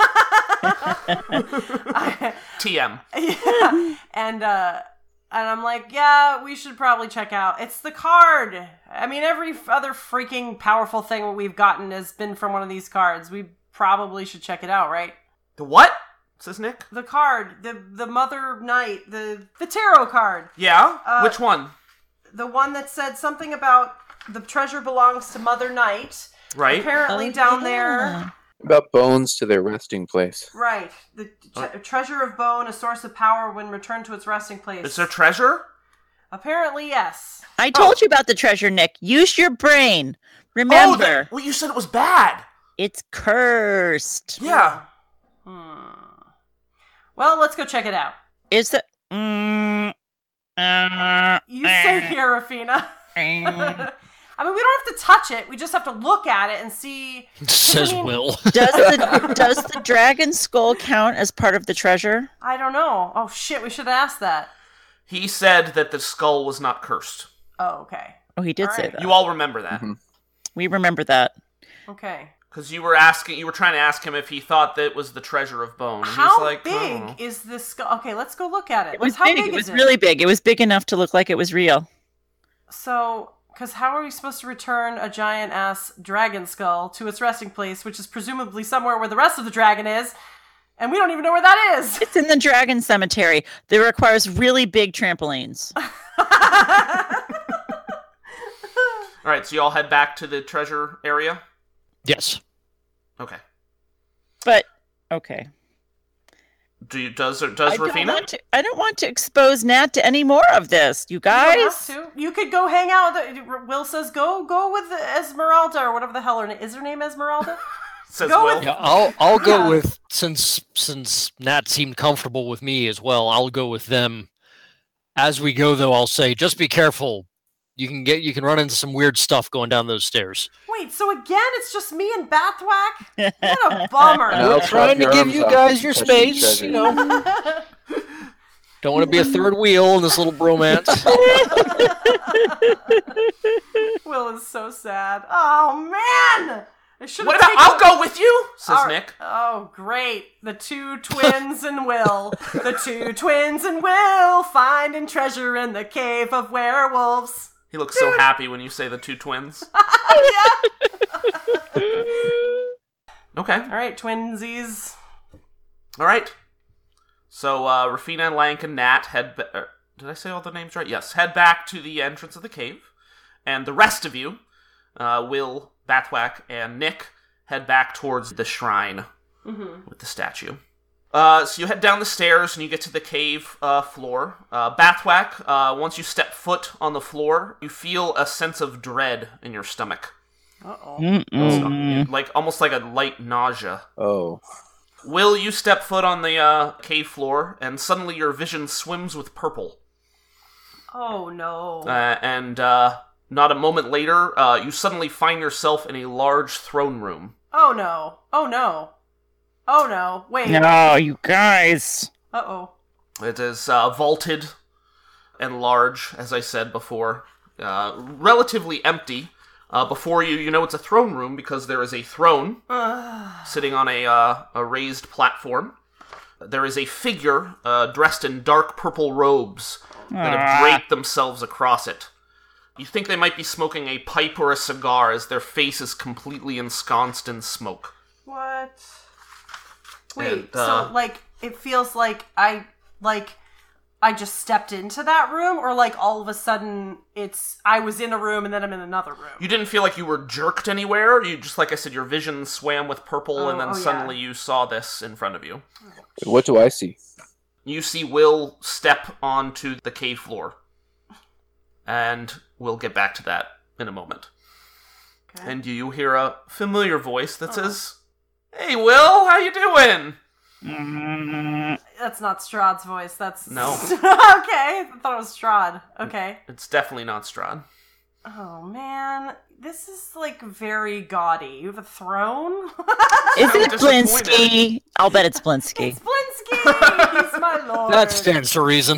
I T M. yeah. And, uh... And I'm like, yeah, we should probably check out. It's the card. I mean, every f- other freaking powerful thing we've gotten has been from one of these cards. We probably should check it out, right? The what? Says Nick. The card, the the Mother Knight, the the tarot card, Yeah. Uh, Which one? the one that said something about the treasure belongs to Mother Knight. Right. Apparently, Oh, down yeah. there, About bones to their resting place. right? The tre- treasure of bone, a source of power when returned to its resting place. Is there treasure? Apparently, yes. I told you about the treasure, Nick. Use your brain. Oh, Remember, that, well, you said it was bad. it's cursed. Yeah. Hmm. Well, let's go check it out. Is the mm, uh, You stay uh, here, Rafina. uh. I mean, we don't have to touch it. We just have to look at it and see. Says I mean- Will. Does the does the dragon skull count as part of the treasure? I don't know. Oh shit, we should ask that. He said that the skull was not cursed. Oh, okay. Oh, he did All say right. that. You all remember that. Mhm. We remember that. Okay. Because you were asking, you were trying to ask him if he thought that it was the treasure of bone. And How he's like, I don't know. big is this skull? Okay, let's go look at it. It was How big. big It is was it? really big. It was big enough to look like it was real. So, because how are we supposed to return a giant ass dragon skull to its resting place, which is presumably somewhere where the rest of the dragon is, And we don't even know where that is. It's in the Dragon Cemetery. That requires really big trampolines. All right, so you all head back to the treasure area? Yes. Okay. But, okay. Do you, does does I don't, Rafina? want to, I don't want to expose Nat to any more of this, you You don't guys. have to. You could go hang out. With, Will says, "Go, go with Esmeralda or whatever the hell her name is. Her name Esmeralda." Says Go Will. with- Yeah, I'll I'll go Yeah. with since since Nat seemed comfortable with me as well. I'll go with them. As we go, though, I'll say just be careful. You can get you can run into some weird stuff going down those stairs. Wait, so again, it's just me and Bathwack? What a bummer. No. We're I'll trying to chop your give arms you off guys and your touch the space. treasure. You know, don't want to be a third wheel in this little bromance. Will is so sad. Oh man! I should What have about, taken. I'll go with you, says Our- Nick. Oh, great. The two twins and Will. The two twins and Will finding treasure in the cave of werewolves. He looks so happy when you say the two twins. Yeah. Okay. All right, twinsies. All right. So, uh, Rafina, Lank, and Nat head... Ba- er, did I say all the names right? Yes. Head back to the entrance of the cave. And the rest of you, uh, Will, Bathwack, and Nick, head back towards the shrine Mm-hmm. with the statue. Uh, so you head down the stairs and you get to the cave uh, floor. Uh, Bathwack, uh, once you step foot on the floor, you feel a sense of dread in your stomach. Uh-oh. Mm-mm. Like, almost like a light nausea. Oh. Will, you step foot on the uh, cave floor, and suddenly your vision swims with purple. Oh, no. Uh, and uh, not a moment later, uh, you suddenly find yourself in a large throne room. Oh, no. Oh, no. Oh, no. Wait. No, you guys. Uh-oh. It is uh, vaulted and large, as I said before. Uh, relatively empty. Uh, before you, you know it's a throne room because there is a throne Ugh. sitting on a, uh, a raised platform. There is a figure uh, dressed in dark purple robes that have Ah. draped themselves across it. You think they might be smoking a pipe or a cigar as their face is completely ensconced in smoke. What? Wait, And, uh, so, like, it feels like I, like, I just stepped into that room, or, like, all of a sudden, it's, I was in a room and then I'm in another room? You didn't feel like you were jerked anywhere. You just, like I said, your vision swam with purple, Oh, and then oh, yeah. suddenly you saw this in front of you. What do I see? You see Will step onto the cave floor. And we'll get back to that in a moment. Okay. And you hear a familiar voice that says, "Hey, Will, how you doing?" Mm, That's not Strahd's voice, that's... No. Okay, I thought it was Strahd. Okay. It's definitely not Strahd. Oh, man. This is, like, very gaudy. You have a throne? Is I'm it disappointed. Blinsky? I'll bet it's Blinsky. It's Blinsky! He's my lord. That stands to reason.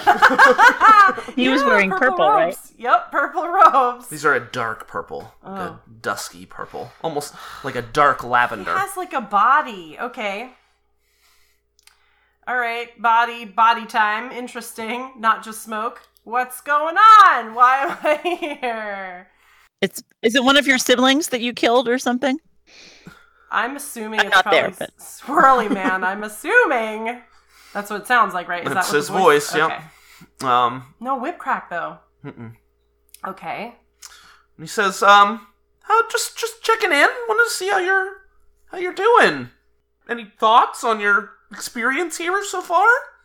He was Yeah, wearing purple, right? robes. Yep, purple robes. These are a dark purple. Like Oh. a dusky purple. Almost like a dark He lavender. has, like, a body. Okay. All right, body, body time. Interesting. Not just smoke. What's going on? Why am I here? It's is it one of your siblings that you killed or something? I'm assuming I'm it's not probably there, but- Swirly Man. I'm assuming. That's what it sounds like, right? Is That's that what his the voice, yep. Okay. Um, No whip crack, though. mm-mm. Okay. And he says, um, how, just just checking in. Wanted to see how you're how you're doing. Any thoughts on your experience here so far?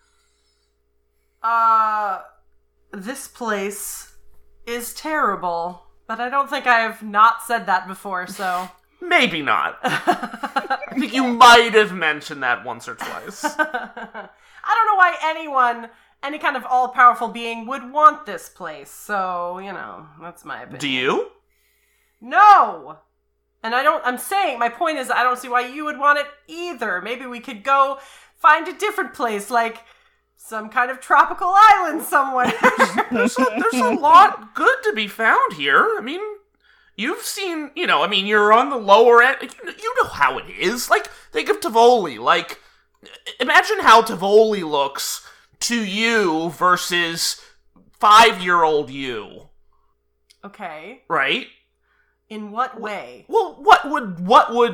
Uh, this place is terrible, but I don't think I have not said that before, so. Maybe not. I think you might have mentioned that once or twice. I don't know why anyone, any kind of all-powerful being, would want this place, so, you know, that's my opinion. Do you? No! And I don't, I'm saying, my point is, I don't see why you would want it either. Maybe we could go find a different place, like some kind of tropical island somewhere. There's a, there's a lot good to be found here. I mean, you've seen, you know, I mean, you're on the lower end. You, you know how it is. Like, think of Tivoli. Like, imagine how Tivoli looks to you versus five-year-old you, Okay. right? In what way? Well, what would what would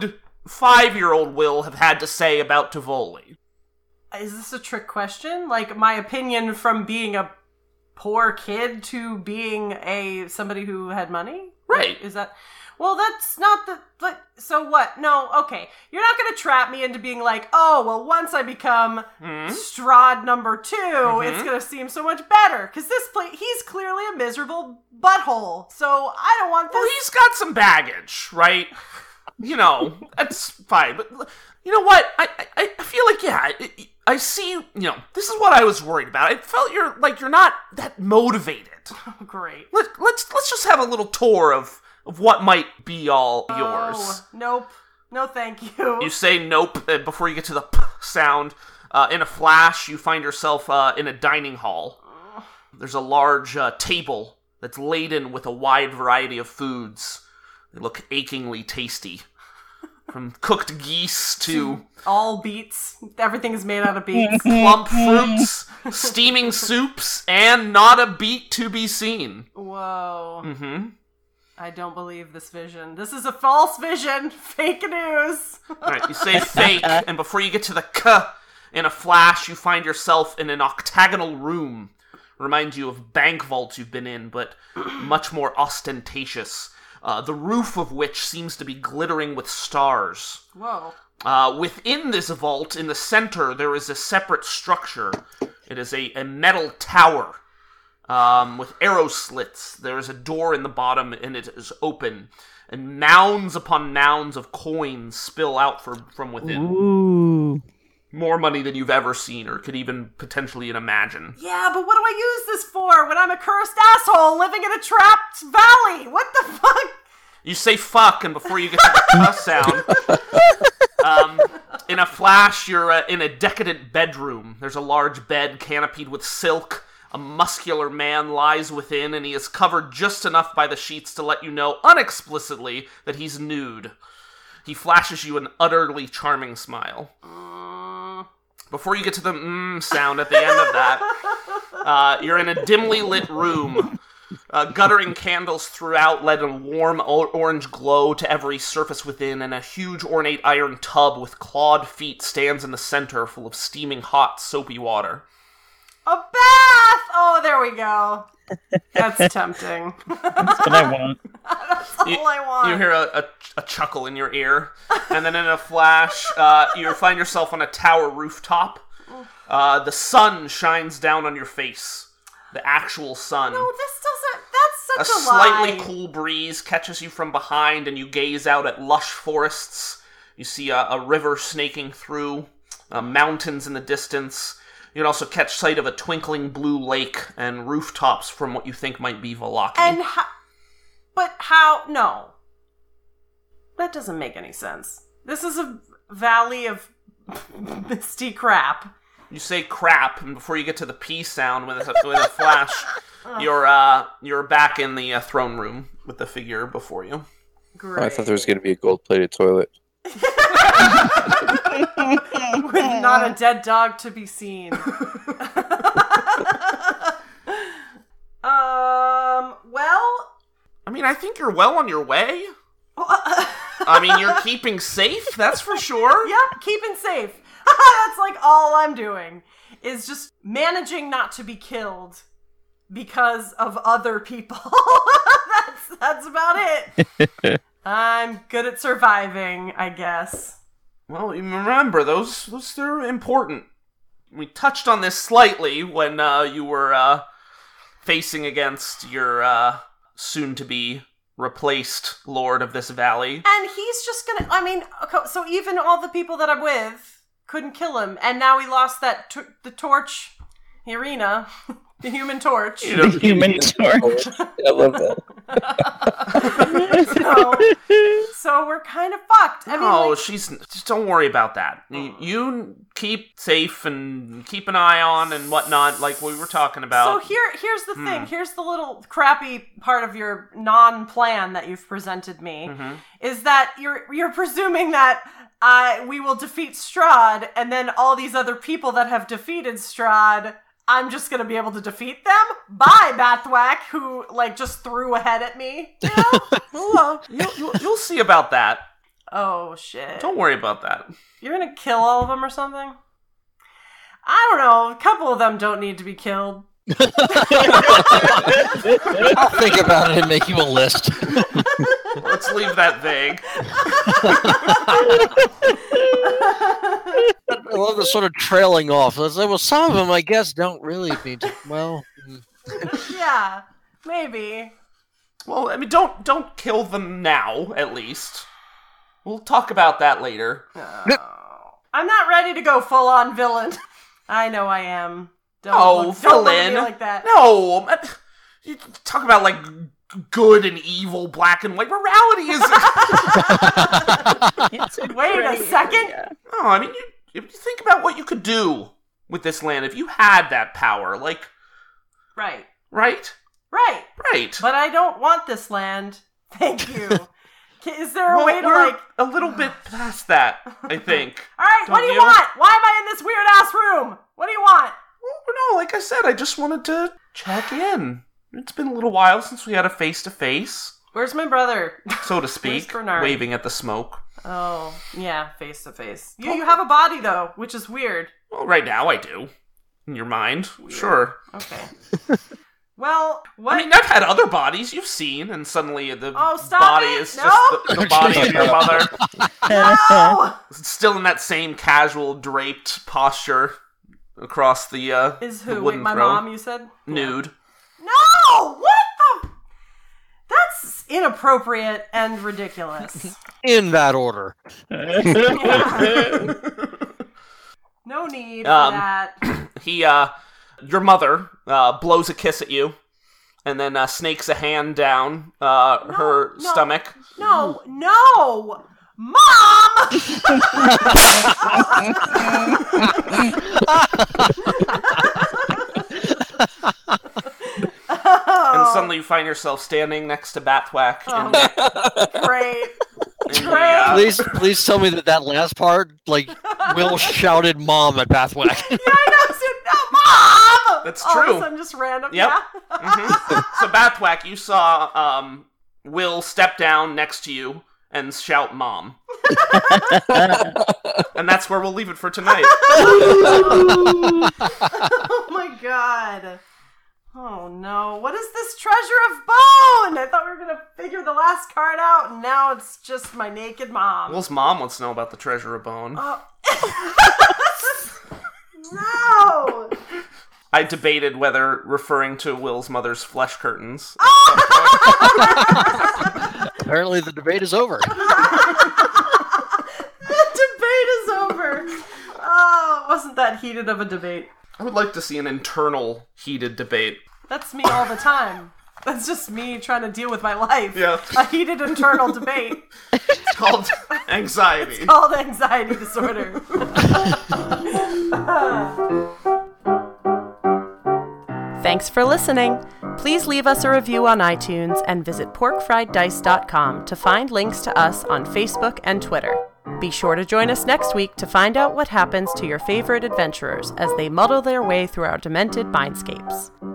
five-year-old Will have had to say about Tivoli? Is this a trick question? Like, my opinion from being a poor kid to being a somebody who had money? Right. Is that... Well, that's not the... Like, so what? No, okay. You're not going to trap me into being like, oh, well, once I become Mm-hmm. Strahd number two, Mhm. it's going to seem so much better. Because this play... He's clearly a miserable butthole. So I don't want this... Well, he's got some baggage, right? You know, that's fine. But you know what? I I, I feel like, yeah, I, I see, you know, this is what I was worried about. I felt you're, like, you're not that motivated. Great. Let, let's let's just have a little tour of, of what might be all yours. Oh, nope. No, thank you. You say nope uh, before you get to the p sound. Uh, in a flash, you find yourself uh, in a dining hall. There's a large uh, table that's laden with a wide variety of foods. They look achingly tasty. From cooked geese to All beets. Everything is made out of beets. plump fruits, steaming soups, and not a beet to be seen. Whoa. Mm-hmm. I don't believe this vision. This is a false vision. Fake news. Alright, you say fake, and before you get to the k, in a flash, you find yourself in an octagonal room. Reminds you of bank vaults you've been in, but much more ostentatious. Uh, the roof of which seems to be glittering with stars. Whoa. Uh, within this vault, in the center, there is a separate structure. It is a, a metal tower um, with arrow slits. There is a door in the bottom, and it is open. And mounds upon mounds of coins spill out for, from within. Ooh. More money than you've ever seen or could even potentially imagine. Yeah, but what do I use this for when I'm a cursed asshole living in a trapped valley? What the fuck? You say fuck, and before you get to the cuss sound, um, in a flash, you're uh, in a decadent bedroom. There's a large bed canopied with silk. A muscular man lies within, and he is covered just enough by the sheets to let you know unexplicitly that he's nude. He flashes you an utterly charming smile. Before you get to the mmm sound at the end of that, uh, you're in a dimly lit room. Uh, guttering candles throughout led a warm o- orange glow to every surface within, and a huge ornate iron tub with clawed feet stands in the center, full of steaming hot, soapy water. A bath! Oh, there we go. That's tempting. That's what I want. That's all You- I want. You hear a, a, a chuckle in your ear, and then in a flash, uh, you find yourself on a tower rooftop. Uh, the sun shines down on your face. The actual sun. No, this doesn't... That's A such a, slightly lie. cool breeze catches you from behind, and you gaze out at lush forests. You see a, a river snaking through, uh, mountains in the distance. You can also catch sight of a twinkling blue lake and rooftops from what you think might be Valaki. And how... But how... No. That doesn't make any sense. This is a valley of misty crap. You say crap, and before you get to the P sound with a, with a flash, you're uh, you're back in the uh, throne room with the figure before you. Great. Oh, I thought there was going to be a gold-plated toilet. With not a dead dog to be seen. um, well... I mean, I think you're well on your way. I mean, you're keeping safe, that's for sure. Yep, keeping safe. That's like all I'm doing. Is just managing not to be killed because of other people. that's that's about it. I'm good at surviving, I guess. Well, you remember, those, those they're important. We touched on this slightly when uh, you were uh, facing against your uh, soon-to-be replaced lord of this valley. And he's just gonna, I mean, okay, so even all the people that I'm with couldn't kill him, and now we lost that, t- the torch, the arena, the human torch. You know, The human torch. I love that. so, so we're kind of fucked. I mean, no, like, she's just don't worry about that. You, you keep safe and keep an eye on and whatnot, like we were talking so about. here, here's the thing. Hmm. Here's the little crappy part of your non-plan that you've presented me, Mhm. is that you're you're presuming that uh, we will defeat Strahd, and then all these other people that have defeated Strahd, I'm just gonna be able to defeat them? Bye, Bathwack, who, like, just threw a head at me. You know? Well, uh, you'll, you'll, you'll see about that. Oh, shit. Don't worry about that. You're gonna kill all of them or something? I don't know. A couple of them don't need to be killed. I'll think about it and make you a list. Let's leave that vague. I love the sort of trailing off. It's like, well, some of them, I guess, don't really need to. Well, mm. Yeah, maybe. Well, I mean, don't don't kill them now. At least we'll talk about that later. Oh. I'm not ready to go full on villain. I know I am. Don't Oh, look, don't look at villain! me like that. No, man, you talk about like good and evil, black and white. Morality is. It's a Wait a great second. idea. No, I mean, you, if you think about what you could do with this land if you had that power, like, Right, right, right. right. But I don't want this land. Thank you. K- Is there a Well, way to we're like? a little bit past that, I think. All right, what Don't do you, you? want? Why am I in this weird ass room? What do you want? Well, no, like I said, I just wanted to check in. It's been a little while since we had a face to face, Where's my brother? so to speak, Bernard? waving at the smoke. Oh, yeah, face to face. You you have a body though, which is weird. Well, right now I do. In your mind, sure. Okay. Well, what? I mean, I've had other bodies you've seen, and suddenly the Oh, stop body it! is No! just the, the body of your mother. no! It's still in that same casual, draped posture across the, uh, Is the who? Wait, wooden my throne. mom? You said Nude. No! What the? That's inappropriate and ridiculous. In that order. Yeah. No need for Um, that. He, uh, your mother, uh, blows a kiss at you, and then, uh, snakes a hand down, uh, No, her no. stomach. No, no, Mom! And suddenly you find yourself standing next to Bathwack. Oh, in the, great. in the, great. uh, Please, please tell me that that last part, like, Will shouted "Mom" at Bathwack. Yeah, I know. So, no, Mom! That's All of true. a sudden, just random. Yep. Yeah. Mhm. So Bathwack, you saw um, Will step down next to you and shout "Mom," and that's where we'll leave it for tonight. Oh my god. Oh no. What is this treasure of bone? I thought we were going to figure the last card out, and now it's just my naked mom. Will's mom wants to know about the treasure of bone. Oh. No! I debated whether referring to Will's mother's flesh curtains. Apparently, the debate is over. The debate is over. Oh, it wasn't that heated of a debate. I would like to see an internal heated debate. That's me all the time. That's just me trying to deal with my life. Yeah. A heated internal debate It's called anxiety. called anxiety disorder. Thanks for listening. Please leave us a review on iTunes and visit pork fried dice dot com to find links to us on Facebook and Twitter. Be sure to join us next week to find out what happens to your favorite adventurers as they muddle their way through our demented mindscapes.